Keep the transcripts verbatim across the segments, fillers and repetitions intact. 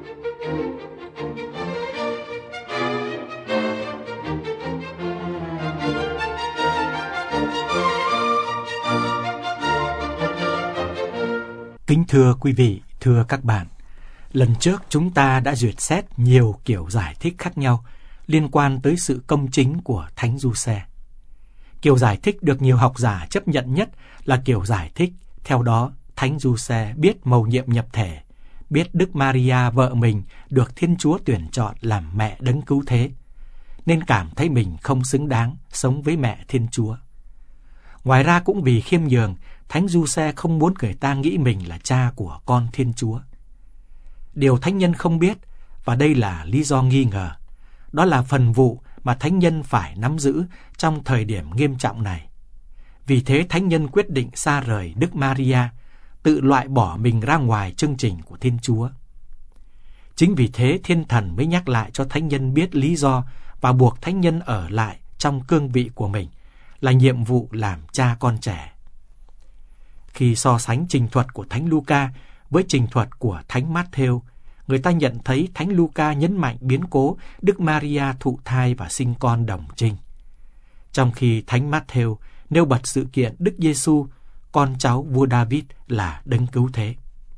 Kính thưa quý vị, thưa các bạn, lần trước chúng ta đã duyệt xét nhiều kiểu giải thích khác nhau liên quan tới sự công chính của Thánh Giuse. Kiểu giải thích được nhiều học giả chấp nhận nhất là kiểu giải thích theo đó Thánh Giuse biết mầu nhiệm nhập thể, biết Đức Maria vợ mình được Thiên Chúa tuyển chọn làm mẹ đấng cứu thế, nên cảm thấy mình không xứng đáng sống với mẹ Thiên Chúa. Ngoài ra cũng vì khiêm nhường, Thánh Giuse không muốn người ta nghĩ mình là cha của con Thiên Chúa. Điều thánh nhân không biết, và đây là lý do nghi ngờ, đó là phần vụ mà thánh nhân phải nắm giữ trong thời điểm nghiêm trọng này. Vì thế thánh nhân quyết định xa rời Đức Maria, tự loại bỏ mình ra ngoài chương trình của Thiên Chúa. Chính vì thế Thiên Thần mới nhắc lại cho thánh nhân biết lý do và buộc thánh nhân ở lại trong cương vị của mình, là nhiệm vụ làm cha con trẻ. Khi so sánh trình thuật của Thánh Luca với trình thuật của Thánh Mát-thêu, người ta nhận thấy Thánh Luca nhấn mạnh biến cố Đức Maria thụ thai và sinh con đồng trinh, trong khi Thánh Mát-thêu nêu bật sự kiện Đức Giêsu, con cháu vua David, là đấng cứu thế.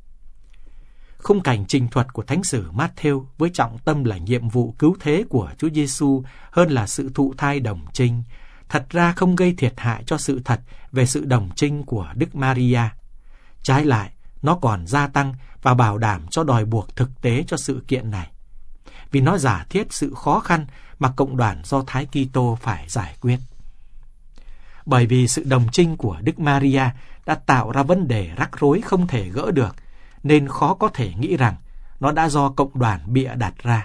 Khung cảnh trình thuật của Thánh sử Mát-thêu với trọng tâm là nhiệm vụ cứu thế của Chúa Giêsu hơn là sự thụ thai đồng trinh, thật ra không gây thiệt hại cho sự thật về sự đồng trinh của Đức Maria. Trái lại, nó còn gia tăng và bảo đảm cho đòi buộc thực tế cho sự kiện này, vì nó giả thiết sự khó khăn mà cộng đoàn Do Thái Kitô phải giải quyết. Bởi vì sự đồng trinh của Đức Maria đã tạo ra vấn đề rắc rối không thể gỡ được, nên khó có thể nghĩ rằng nó đã do cộng đoàn bịa đặt ra.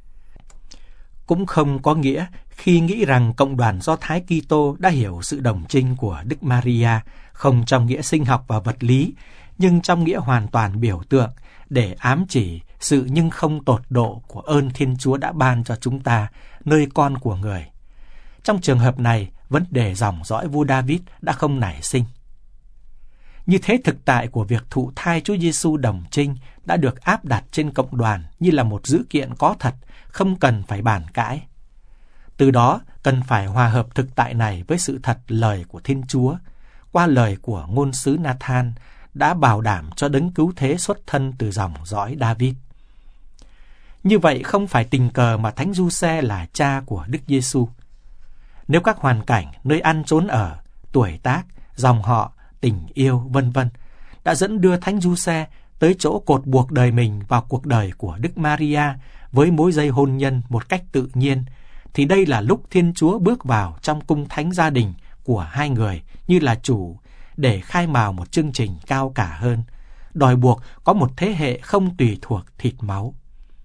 Cũng không có nghĩa khi nghĩ rằng cộng đoàn Do Thái Kitô đã hiểu sự đồng trinh của Đức Maria không trong nghĩa sinh học và vật lý, nhưng trong nghĩa hoàn toàn biểu tượng, để ám chỉ sự nhưng không tột độ của ơn Thiên Chúa đã ban cho chúng ta nơi con của người. Trong trường hợp này, vấn đề dòng dõi vua David đã không nảy sinh. Như thế, thực tại của việc thụ thai Chúa Giêsu đồng trinh đã được áp đặt trên cộng đoàn như là một dữ kiện có thật, không cần phải bàn cãi. Từ đó, cần phải hòa hợp thực tại này với sự thật lời của Thiên Chúa, qua lời của ngôn sứ Nathan đã bảo đảm cho đấng cứu thế xuất thân từ dòng dõi David. Như vậy không phải tình cờ mà Thánh Giuse là cha của Đức Giêsu. Nếu các hoàn cảnh, nơi ăn trốn ở, tuổi tác, dòng họ, tình yêu, vân vân đã dẫn đưa Thánh Giuse tới chỗ cột buộc đời mình vào cuộc đời của Đức Maria với mối dây hôn nhân một cách tự nhiên, thì đây là lúc Thiên Chúa bước vào trong cung thánh gia đình của hai người như là chủ, để khai mào một chương trình cao cả hơn, đòi buộc có một thế hệ không tùy thuộc thịt máu.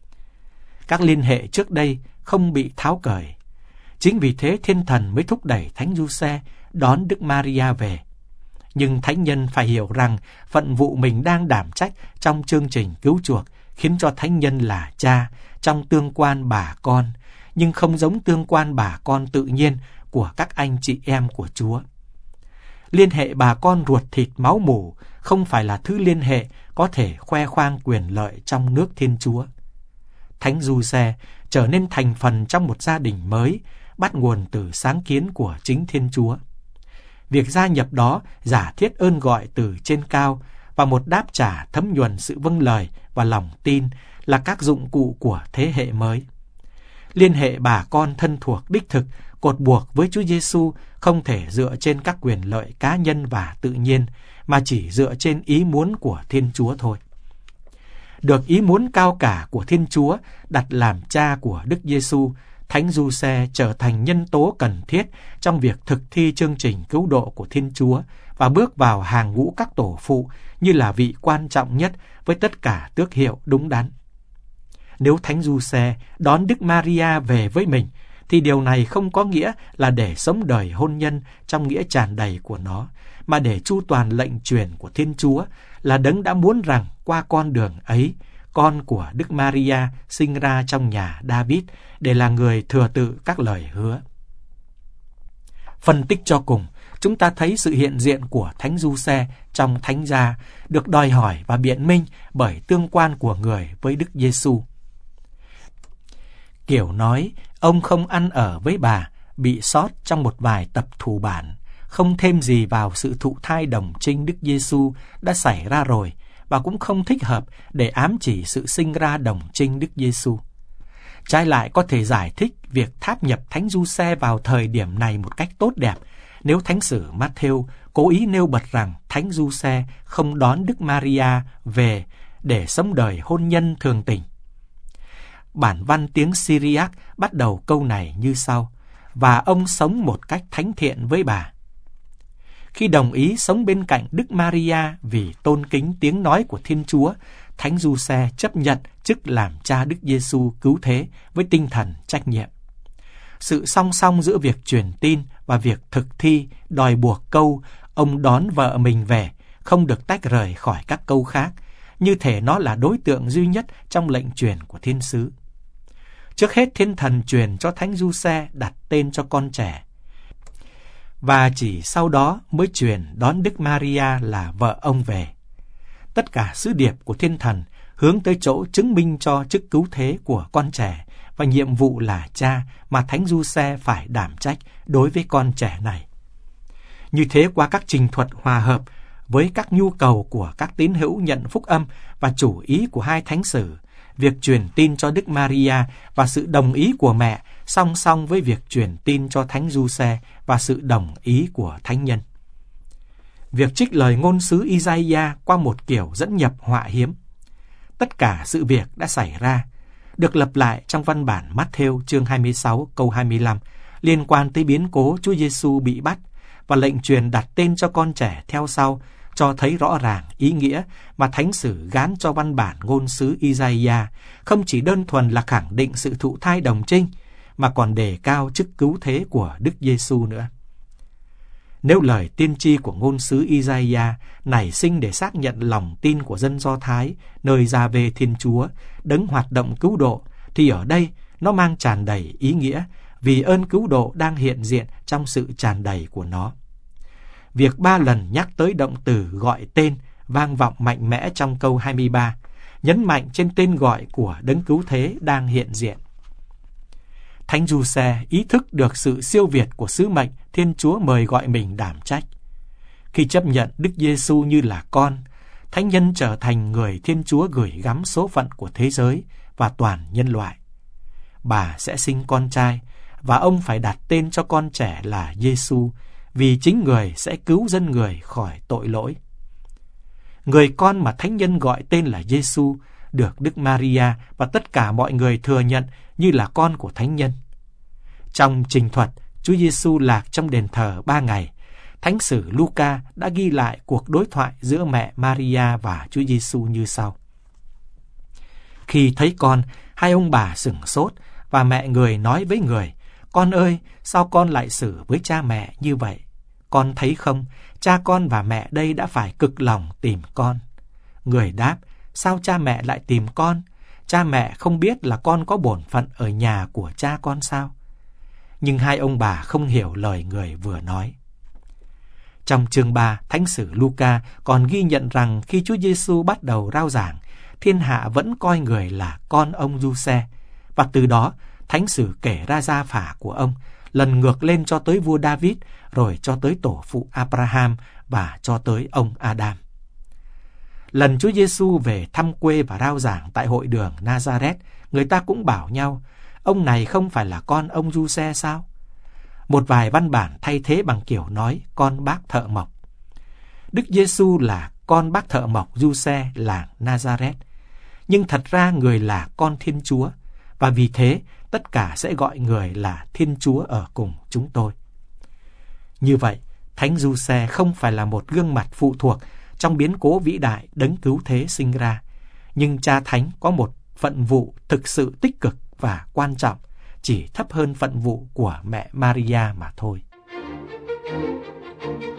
Các liên hệ trước đây không bị tháo cởi. Chính vì thế Thiên Thần mới thúc đẩy Thánh Giuse đón Đức Maria về. Nhưng thánh nhân phải hiểu rằng phận vụ mình đang đảm trách trong chương trình cứu chuộc khiến cho thánh nhân là cha trong tương quan bà con, nhưng không giống tương quan bà con tự nhiên của các anh chị em của Chúa. Liên hệ bà con ruột thịt máu mủ không phải là thứ liên hệ có thể khoe khoang quyền lợi trong nước Thiên Chúa. Thánh Giuse trở nên thành phần trong một gia đình mới, bắt nguồn từ sáng kiến của chính Thiên Chúa. Việc gia nhập đó giả thiết ơn gọi từ trên cao và một đáp trả thấm nhuần sự vâng lời và lòng tin là các dụng cụ của thế hệ mới. Liên hệ bà con thân thuộc đích thực cột buộc với Chúa Giêsu không thể dựa trên các quyền lợi cá nhân và tự nhiên, mà chỉ dựa trên ý muốn của Thiên Chúa thôi. Được ý muốn cao cả của Thiên Chúa đặt làm cha của Đức Giêsu, Thánh Giuse trở thành nhân tố cần thiết trong việc thực thi chương trình cứu độ của Thiên Chúa và bước vào hàng ngũ các tổ phụ như là vị quan trọng nhất với tất cả tước hiệu đúng đắn. Nếu Thánh Giuse đón Đức Maria về với mình, thì điều này không có nghĩa là để sống đời hôn nhân trong nghĩa tràn đầy của nó, mà để chu toàn lệnh truyền của Thiên Chúa là đấng đã muốn rằng qua con đường ấy, con của Đức Maria sinh ra trong nhà David để là người thừa tự các lời hứa. Phân tích cho cùng, chúng ta thấy sự hiện diện của Thánh Giuse trong Thánh Gia được đòi hỏi và biện minh bởi tương quan của người với Đức Giêsu. Kiểu nói, ông không ăn ở với bà, bị sót trong một vài tập thủ bản, không thêm gì vào sự thụ thai đồng trinh Đức Giêsu đã xảy ra rồi, và cũng không thích hợp để ám chỉ sự sinh ra đồng trinh Đức Giêsu. Trái lại có thể giải thích việc tháp nhập Thánh Giuse vào thời điểm này một cách tốt đẹp, nếu Thánh sử Matthew cố ý nêu bật rằng Thánh Giuse không đón Đức Maria về để sống đời hôn nhân thường tình. Bản văn tiếng Syriac bắt đầu câu này như sau: và ông sống một cách thánh thiện với bà. Khi đồng ý sống bên cạnh Đức Maria vì tôn kính tiếng nói của Thiên Chúa, Thánh Giuse chấp nhận chức làm cha Đức Giêsu cứu thế với tinh thần trách nhiệm. Sự song song giữa việc truyền tin và việc thực thi đòi buộc câu ông đón vợ mình về không được tách rời khỏi các câu khác, như thể nó là đối tượng duy nhất trong lệnh truyền của thiên sứ. Trước hết, Thiên Thần truyền cho Thánh Giuse đặt tên cho con trẻ, và chỉ sau đó mới truyền đón Đức Maria là vợ ông về. Tất cả sứ điệp của Thiên Thần hướng tới chỗ chứng minh cho chức cứu thế của con trẻ và nhiệm vụ là cha mà Thánh Giuse phải đảm trách đối với con trẻ này. Như thế, qua các trình thuật hòa hợp với các nhu cầu của các tín hữu nhận phúc âm và chủ ý của hai thánh sử, việc truyền tin cho Đức Maria và sự đồng ý của mẹ song song với việc truyền tin cho Thánh Giuse và sự đồng ý của thánh nhân. Việc trích lời ngôn sứ Isaiah qua một kiểu dẫn nhập họa hiếm. Tất cả sự việc đã xảy ra, được lặp lại trong văn bản Matthew chương hai mươi sáu câu hai mươi lăm liên quan tới biến cố Chúa Giêsu bị bắt và lệnh truyền đặt tên cho con trẻ theo sau, cho thấy rõ ràng ý nghĩa mà thánh sử gán cho văn bản ngôn sứ Isaiah không chỉ đơn thuần là khẳng định sự thụ thai đồng trinh, mà còn đề cao chức cứu thế của Đức Giêsu nữa. Nếu lời tiên tri của ngôn sứ Isaiah nảy sinh để xác nhận lòng tin của dân Do Thái nơi Giê-hô-va Thiên Chúa, đấng hoạt động cứu độ, thì ở đây nó mang tràn đầy ý nghĩa vì ơn cứu độ đang hiện diện trong sự tràn đầy của nó. Việc ba lần nhắc tới động từ gọi tên vang vọng mạnh mẽ trong câu hai mươi ba, nhấn mạnh trên tên gọi của đấng cứu thế đang hiện diện. Thánh Giuse ý thức được sự siêu việt của sứ mệnh Thiên Chúa mời gọi mình đảm trách. Khi chấp nhận Đức Giêsu như là con, thánh nhân trở thành người Thiên Chúa gửi gắm số phận của thế giới và toàn nhân loại. Bà sẽ sinh con trai và ông phải đặt tên cho con trẻ là Giêsu, vì chính người sẽ cứu dân người khỏi tội lỗi. Người con mà thánh nhân gọi tên là Giêsu được Đức Maria và tất cả mọi người thừa nhận như là con của thánh nhân. Trong trình thuật Chúa Giêsu lạc trong đền thờ ba ngày, thánh sử Luca đã ghi lại cuộc đối thoại giữa mẹ Maria và Chúa Giêsu như sau. Khi thấy con, hai ông bà sửng sốt và mẹ người nói với người: Con ơi, sao con lại xử với cha mẹ như vậy? Con thấy không, cha con và mẹ đây đã phải cực lòng tìm con. Người đáp: Sao cha mẹ lại tìm con? Cha mẹ không biết là con có bổn phận ở nhà của cha con sao? Nhưng hai ông bà không hiểu lời người vừa nói. Trong chương ba, thánh sử Luca còn ghi nhận rằng khi Chúa Giêsu bắt đầu rao giảng, thiên hạ vẫn coi người là con ông Giuse, và từ đó thánh sử kể ra gia phả của ông, lần ngược lên cho tới vua David, rồi cho tới tổ phụ Abraham và cho tới ông Adam. Lần Chúa Giêsu về thăm quê và rao giảng tại hội đường Nazareth, người ta cũng bảo nhau: Ông này không phải là con ông Giuse sao? Một vài văn bản thay thế bằng kiểu nói con bác thợ mộc. Đức Giêsu là con bác thợ mộc Giuse làng Nazareth, nhưng thật ra người là con Thiên Chúa, và vì thế tất cả sẽ gọi người là Thiên Chúa ở cùng chúng tôi. Như vậy, Thánh Giuse không phải là một gương mặt phụ thuộc trong biến cố vĩ đại đấng cứu thế sinh ra, nhưng cha thánh có một phận vụ thực sự tích cực và quan trọng, chỉ thấp hơn phận vụ của mẹ Maria mà thôi.